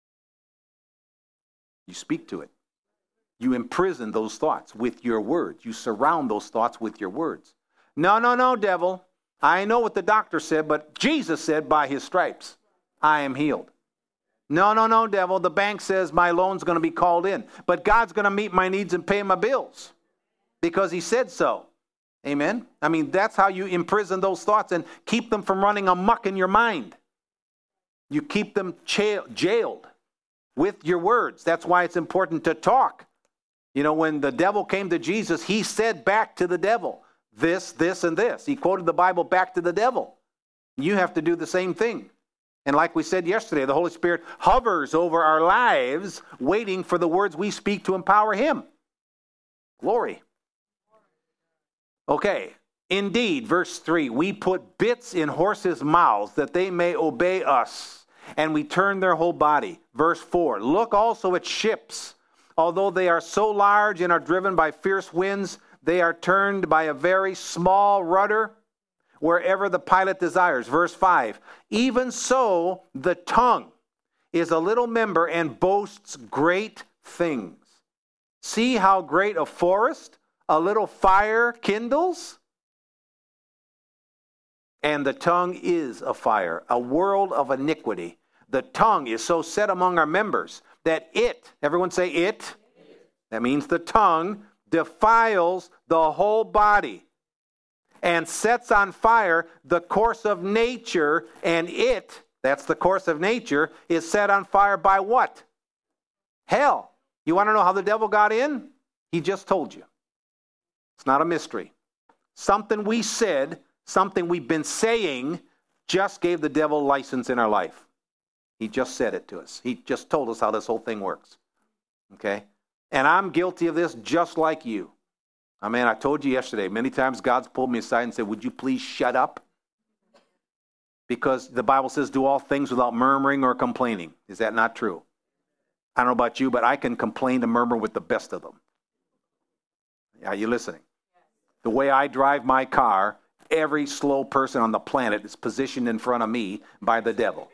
You speak to it. You imprison those thoughts with your words. You surround those thoughts with your words. No, devil. I know what the doctor said, but Jesus said by his stripes, I am healed. No, devil. The bank says my loan's going to be called in, but God's going to meet my needs and pay my bills because he said so. Amen? I mean, that's how you imprison those thoughts and keep them from running amok in your mind. You keep them jailed with your words. That's why it's important to talk. You know, when the devil came to Jesus, he said back to the devil, this, and this. He quoted the Bible back to the devil. You have to do the same thing. And like we said yesterday, the Holy Spirit hovers over our lives, waiting for the words we speak to empower him. Glory. Okay, indeed, verse 3, we put bits in horses' mouths that they may obey us, and we turn their whole body. Verse 4, look also at ships. Although they are so large and are driven by fierce winds, they are turned by a very small rudder wherever the pilot desires. Verse 5, even so the tongue is a little member and boasts great things. See how great a forest a little fire kindles? And the tongue is a fire, a world of iniquity. The tongue is so set among our members that it, everyone say it, that means the tongue, defiles the whole body and sets on fire the course of nature, and it, that's the course of nature, is set on fire by what? Hell. You want to know how the devil got in? He just told you. It's not a mystery. Something we said, something we've been saying, just gave the devil license in our life. He just said it to us. He just told us how this whole thing works. Okay? And I'm guilty of this just like you. I mean, I told you yesterday, many times God's pulled me aside and said, would you please shut up? Because the Bible says, do all things without murmuring or complaining. Is that not true? I don't know about you, but I can complain and murmur with the best of them. Are you listening? The way I drive my car, every slow person on the planet is positioned in front of me by the devil.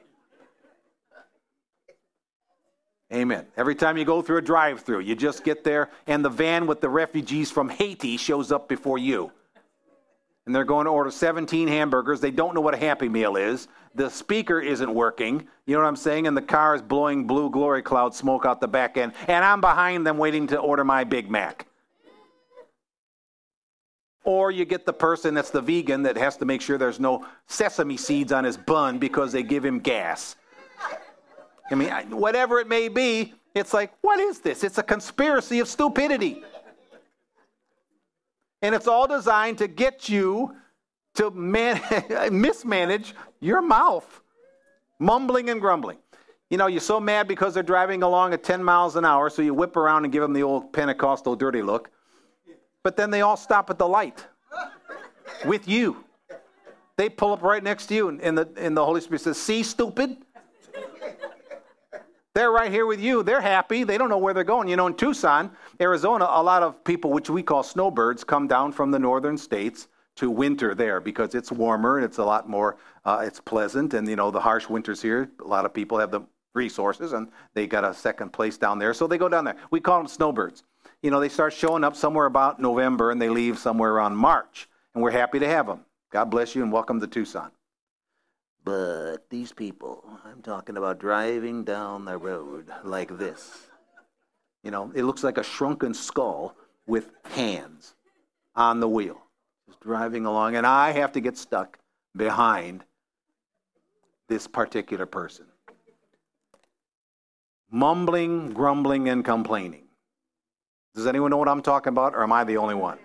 Amen. Every time you go through a drive-thru, you just get there, and the van with the refugees from Haiti shows up before you. And they're going to order 17 hamburgers. They don't know what a Happy Meal is. The speaker isn't working. You know what I'm saying? And the car is blowing blue glory cloud smoke out the back end. And I'm behind them waiting to order my Big Mac. Or you get the person that's the vegan that has to make sure there's no sesame seeds on his bun because they give him gas. I mean, whatever it may be, it's like, what is this? It's a conspiracy of stupidity. And it's all designed to get you to mismanage your mouth. Mumbling and grumbling. You know, you're so mad because they're driving along at 10 miles an hour, so you whip around and give them the old Pentecostal dirty look. But then they all stop at the light with you. They pull up right next to you, and the Holy Spirit says, see, stupid? They're right here with you. They're happy. They don't know where they're going. You know, in Tucson, Arizona, a lot of people, which we call snowbirds, come down from the northern states to winter there because it's warmer and it's a lot more, it's pleasant. And, you know, the harsh winters here, a lot of people have the resources and they got a second place down there. So they go down there. We call them snowbirds. You know, they start showing up somewhere about November and they leave somewhere around March. And we're happy to have them. God bless you and welcome to Tucson. But these people, I'm talking about driving down the road like this. You know, it looks like a shrunken skull with hands on the wheel. Just driving along, and I have to get stuck behind this particular person. Mumbling, grumbling, and complaining. Does anyone know what I'm talking about, or am I the only one?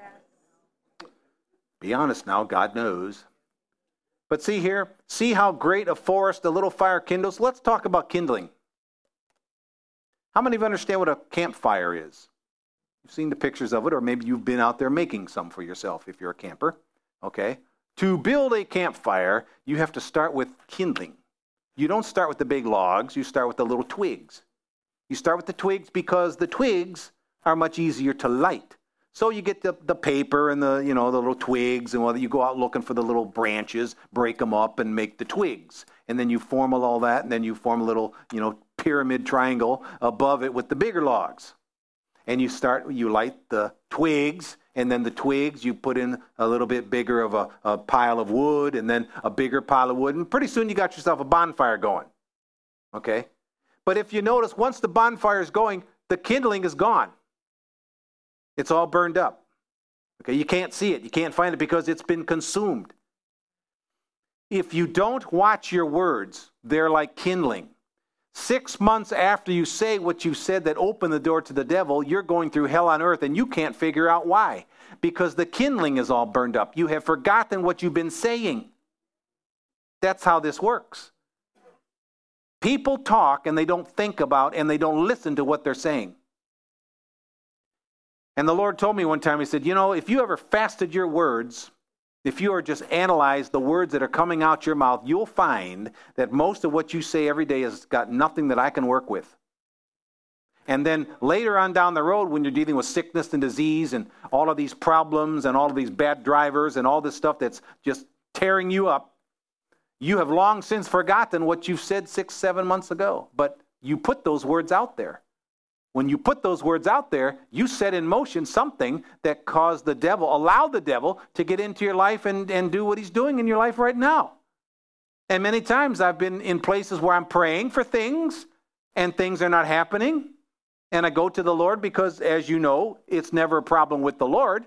Be honest now, God knows. But see here, see how great a forest a little fire kindles? Let's talk about kindling. How many of you understand what a campfire is? You've seen the pictures of it, or maybe you've been out there making some for yourself if you're a camper. Okay? To build a campfire, you have to start with kindling. You don't start with the big logs, you start with the little twigs. You start with the twigs because the twigs are much easier to light. So you get the paper and the little twigs, and whether you go out looking for the little branches, break them up and make the twigs. And then you form all that, and then you form a little, pyramid triangle above it with the bigger logs. And you light the twigs, and then the twigs you put in a little bit bigger of a pile of wood, and then a bigger pile of wood, and pretty soon you got yourself a bonfire going. Okay? But if you notice, once the bonfire is going, the kindling is gone. It's all burned up. Okay, you can't see it. You can't find it because it's been consumed. If you don't watch your words, they're like kindling. 6 months after you say what you said that opened the door to the devil, you're going through hell on earth and you can't figure out why. Because the kindling is all burned up. You have forgotten what you've been saying. That's how this works. People talk and they don't think about and they don't listen to what they're saying. And the Lord told me one time, He said, if you ever fasted your words, if you are just analyze the words that are coming out your mouth, you'll find that most of what you say every day has got nothing that I can work with. And then later on down the road, when you're dealing with sickness and disease and all of these problems and all of these bad drivers and all this stuff that's just tearing you up, you have long since forgotten what you said 6-7 months ago. But you put those words out there. When you put those words out there, you set in motion something that caused allowed the devil to get into your life and do what he's doing in your life right now. And many times I've been in places where I'm praying for things and things are not happening. And I go to the Lord because, as you know, it's never a problem with the Lord.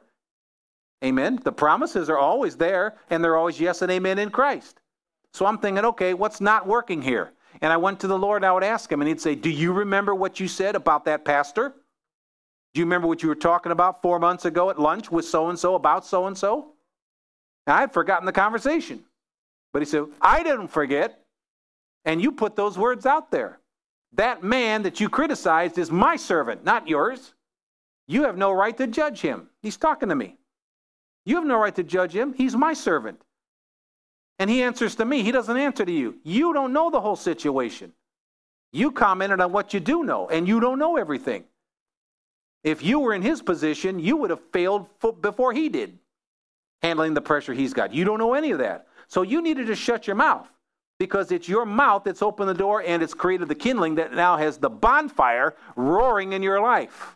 Amen. The promises are always there and they're always yes and amen in Christ. So I'm thinking, okay, what's not working here? And I went to the Lord and I would ask Him, and He'd say, do you remember what you said about that pastor? Do you remember what you were talking about 4 months ago at lunch with so-and-so about so-and-so? And I had forgotten the conversation. But He said, I didn't forget. And you put those words out there. That man that you criticized is my servant, not yours. You have no right to judge him. He's talking to me. You have no right to judge him. He's my servant. And he answers to me. He doesn't answer to you. You don't know the whole situation. You commented on what you do know, and you don't know everything. If you were in his position, you would have failed before he did, handling the pressure he's got. You don't know any of that. So you needed to shut your mouth, because it's your mouth that's opened the door and it's created the kindling that now has the bonfire roaring in your life.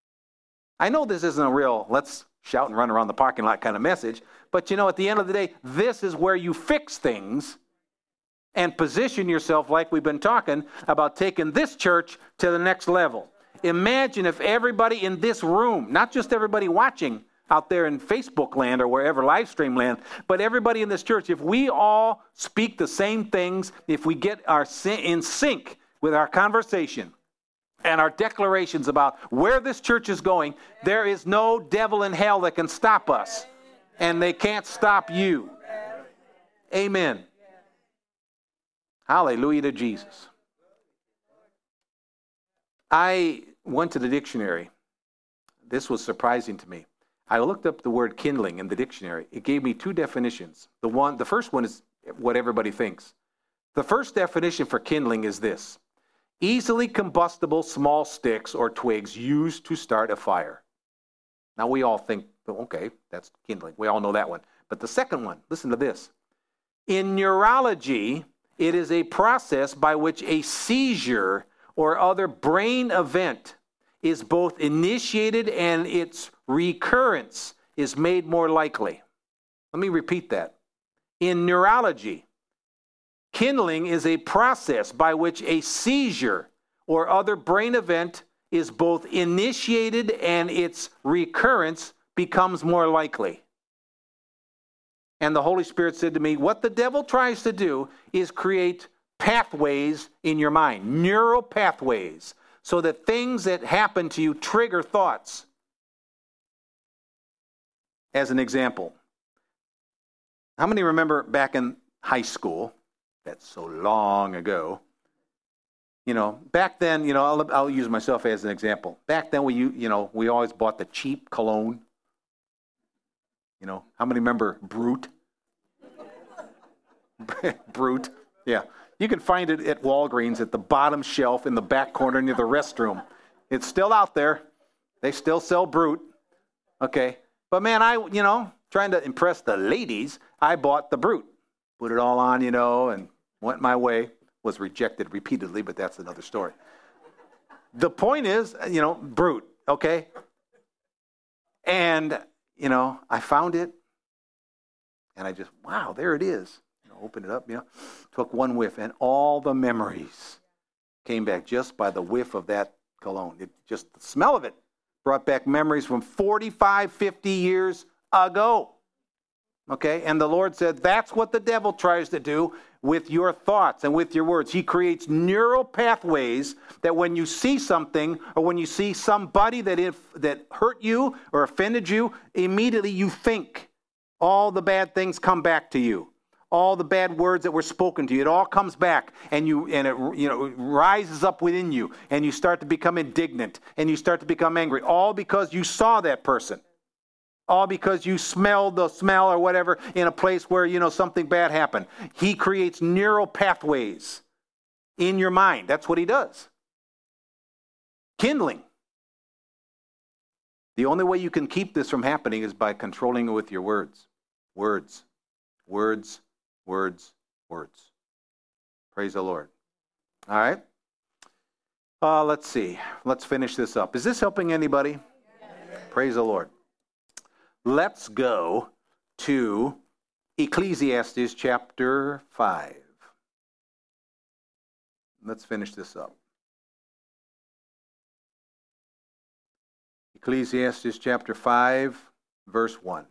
I know this isn't a real, let's shout and run around the parking lot kind of message. But at the end of the day, this is where you fix things and position yourself, like we've been talking about, taking this church to the next level. Imagine if everybody in this room, not just everybody watching, out there in Facebook land or wherever, live stream land, but everybody in this church, if we all speak the same things, if we get in sync with our conversation and our declarations about where this church is going, there is no devil in hell that can stop us, and they can't stop you. Amen. Hallelujah to Jesus. I went to the dictionary. This was surprising to me. I looked up the word kindling in the dictionary. It gave me two definitions. The first one is what everybody thinks. The first definition for kindling is this: easily combustible small sticks or twigs used to start a fire. Now we all think, okay, that's kindling. We all know that one. But the second one, listen to this. In neurology, it is a process by which a seizure or other brain event is both initiated and its recurrence is made more likely. Let me repeat that. In neurology, kindling is a process by which a seizure or other brain event is both initiated and its recurrence becomes more likely. And the Holy Spirit said to me, what the devil tries to do is create pathways in your mind, neural pathways, so that things that happen to you trigger thoughts. As an example, how many remember back in high school? That's so long ago. Back then, I'll use myself as an example. Back then, we always bought the cheap cologne. How many remember Brute? Brute, yeah. You can find it at Walgreens at the bottom shelf in the back corner near the restroom. It's still out there. They still sell Brute. Okay. But man, trying to impress the ladies, I bought the Brute. Put it all on, and went my way. Was rejected repeatedly, but that's another story. The point is, Brute, okay? And, I found it, and I just, wow, there it is. Opened it up, took one whiff, and all the memories came back just by the whiff of that cologne. The smell of it brought back memories from 45, 50 years ago. Okay? And the Lord said, that's what the devil tries to do with your thoughts and with your words. He creates neural pathways that when you see something or when you see somebody that hurt you or offended you, immediately you think all the bad things come back to you. All the bad words that were spoken to you, it all comes back, and it rises up within you, and you start to become indignant, and you start to become angry, all because you saw that person, all because you smelled the smell or whatever in a place where something bad happened. He creates neural pathways in your mind. That's what he does. Kindling. The only way you can keep this from happening is by controlling it with your words. Words. Words. Words, words. Praise the Lord. All right. Let's see. Let's finish this up. Is this helping anybody? Yes. Praise the Lord. Let's go to Ecclesiastes chapter 5. Let's finish this up. Ecclesiastes chapter 5, verse 1.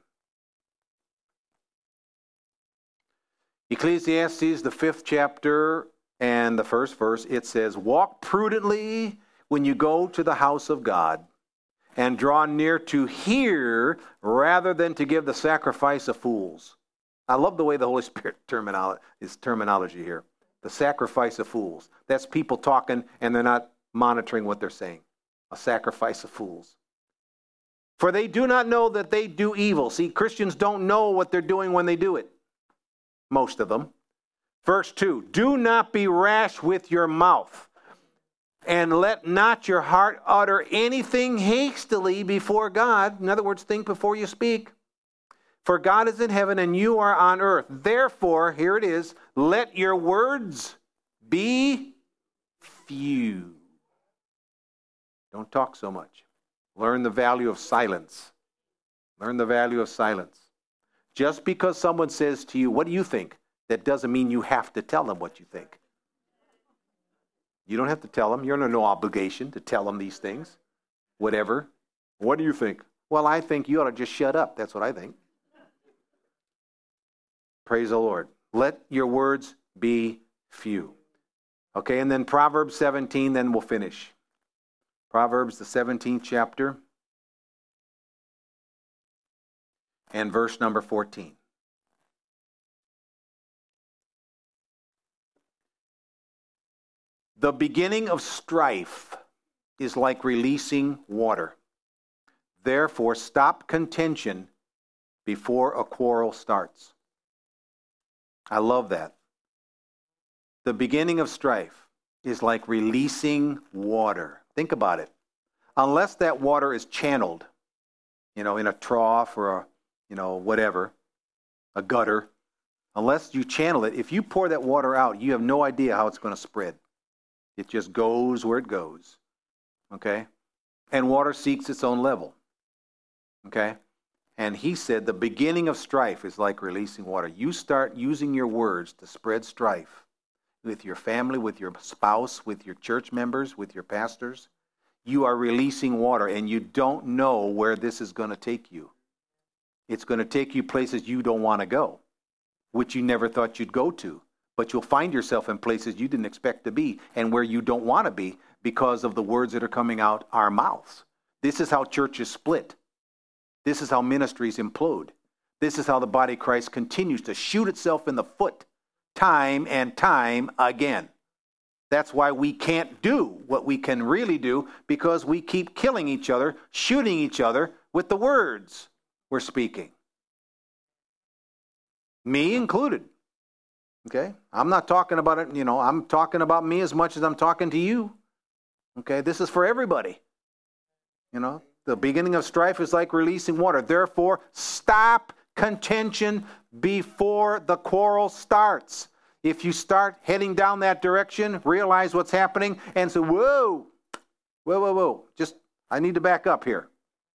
Ecclesiastes, the 5th chapter and the first verse, it says, walk prudently when you go to the house of God, and draw near to hear rather than to give the sacrifice of fools. I love the way the Holy Spirit terminology here. The sacrifice of fools. That's people talking and they're not monitoring what they're saying. A sacrifice of fools. For they do not know that they do evil. See, Christians don't know what they're doing when they do it. Most of them. Verse 2, do not be rash with your mouth, and let not your heart utter anything hastily before God. In other words, think before you speak. For God is in heaven and you are on earth. Therefore, here it is, let your words be few. Don't talk so much. Learn the value of silence. Learn the value of silence. Just because someone says to you, what do you think? That doesn't mean you have to tell them what you think. You don't have to tell them. You're under no obligation to tell them these things. Whatever. What do you think? Well, I think you ought to just shut up. That's what I think. Praise the Lord. Let your words be few. Okay, and then Proverbs 17, then we'll finish. Proverbs, the 17th chapter, and verse number 14. The beginning of strife is like releasing water. Therefore, stop contention before a quarrel starts. I love that. The beginning of strife is like releasing water. Think about it. Unless that water is channeled, in a trough or whatever, a gutter, unless you channel it, if you pour that water out, you have no idea how it's going to spread. It just goes where it goes. Okay? And water seeks its own level. Okay? And he said the beginning of strife is like releasing water. You start using your words to spread strife with your family, with your spouse, with your church members, with your pastors. You are releasing water, and you don't know where this is going to take you. It's going to take you places you don't want to go, which you never thought you'd go to. But you'll find yourself in places you didn't expect to be and where you don't want to be because of the words that are coming out our mouths. This is how churches split. This is how ministries implode. This is how the body of Christ continues to shoot itself in the foot time and time again. That's why we can't do what we can really do, because we keep killing each other, shooting each other with the words we're speaking. Me included. Okay? I'm not talking about it, I'm talking about me as much as I'm talking to you. Okay? This is for everybody. The beginning of strife is like releasing water. Therefore, stop contention before the quarrel starts. If you start heading down that direction, realize what's happening and say, whoa. Just, I need to back up here.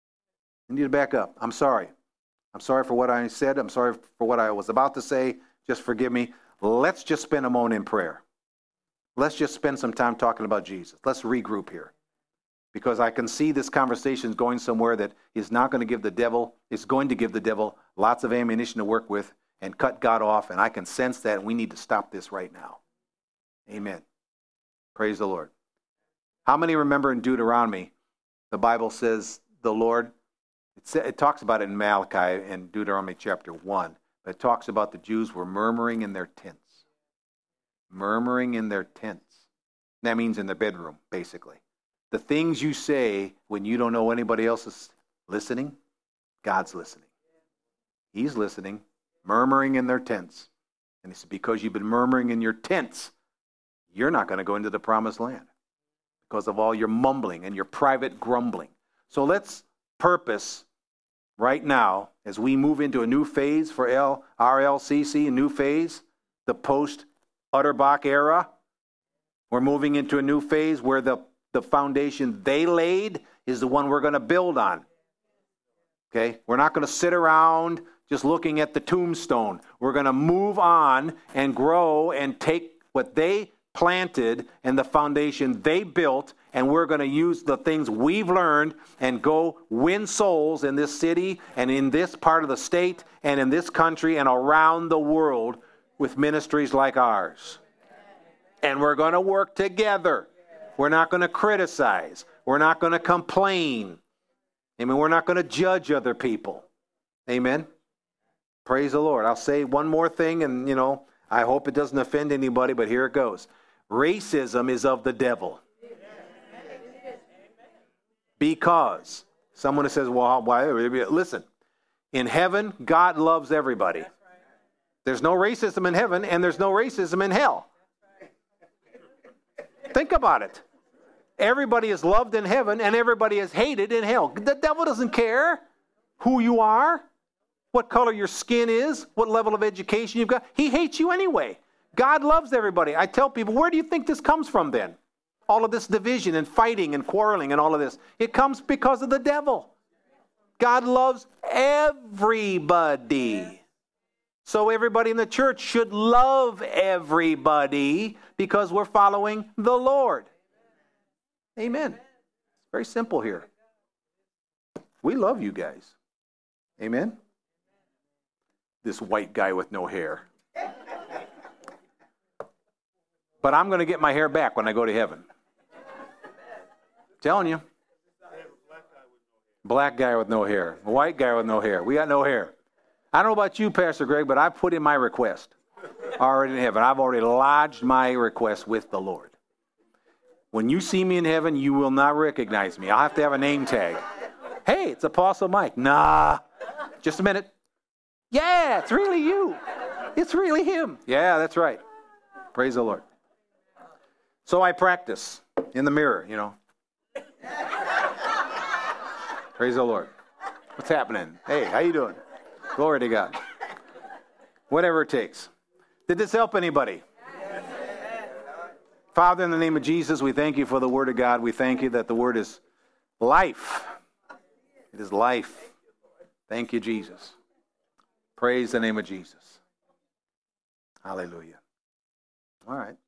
I need to back up. I'm sorry. I'm sorry for what I said. I'm sorry for what I was about to say. Just forgive me. Let's just spend a moment in prayer. Let's just spend some time talking about Jesus. Let's regroup here. Because I can see this conversation going somewhere that is not going to give the devil, it's going to give the devil lots of ammunition to work with and cut God off. And I can sense that, and we need to stop this right now. Amen. Praise the Lord. How many remember in Deuteronomy, the Bible says the Lord, it talks about it in Malachi and Deuteronomy chapter 1. It talks about the Jews were murmuring in their tents. Murmuring in their tents. That means in their bedroom, basically. The things you say when you don't know anybody else is listening, God's listening. He's listening, murmuring in their tents. And it's because you've been murmuring in your tents, you're not going to go into the promised land because of all your mumbling and your private grumbling. So let's purpose right now, as we move into a new phase for RLCC, a new phase, the post-Utterbach era, we're moving into a new phase where the foundation they laid is the one we're going to build on. Okay? We're not going to sit around just looking at the tombstone. We're going to move on and grow and take what they planted and the foundation they built, and we're going to use the things we've learned and go win souls in this city and in this part of the state and in this country and around the world with ministries like ours. And we're going to work together. We're not going to criticize. We're not going to complain. Amen. We're not going to judge other people. Amen. Praise the Lord. I'll say one more thing, and I hope it doesn't offend anybody, but here it goes. Racism is of the devil. Because someone says, well, why? Listen, in heaven, God loves everybody. There's no racism in heaven, and there's no racism in hell. Think about it. Everybody is loved in heaven, and everybody is hated in hell. The devil doesn't care who you are, what color your skin is, what level of education you've got. He hates you anyway. God loves everybody. I tell people, where do you think this comes from then? All of this division and fighting and quarreling and all of this. It comes because of the devil. God loves everybody. So everybody in the church should love everybody because we're following the Lord. Amen. It's very simple here. We love you guys. Amen? This white guy with no hair. But I'm going to get my hair back when I go to heaven. Telling you. Black guy with no hair. White guy with no hair. We got no hair. I don't know about you, Pastor Greg, but I put in my request already in heaven. I've already lodged my request with the Lord. When you see me in heaven, you will not recognize me. I'll have to have a name tag. Hey, it's Apostle Mike. Nah. Just a minute. Yeah, it's really you. It's really him. Yeah, that's right. Praise the Lord. So I practice in the mirror, you know. Praise the Lord. What's happening? Hey, how you doing? Glory to God. Whatever it takes. Did this help anybody? Father, in the name of Jesus, we thank you for the Word of God. We thank you that the Word is life. It is life. Thank you, Jesus. Praise the name of Jesus. Hallelujah. All right.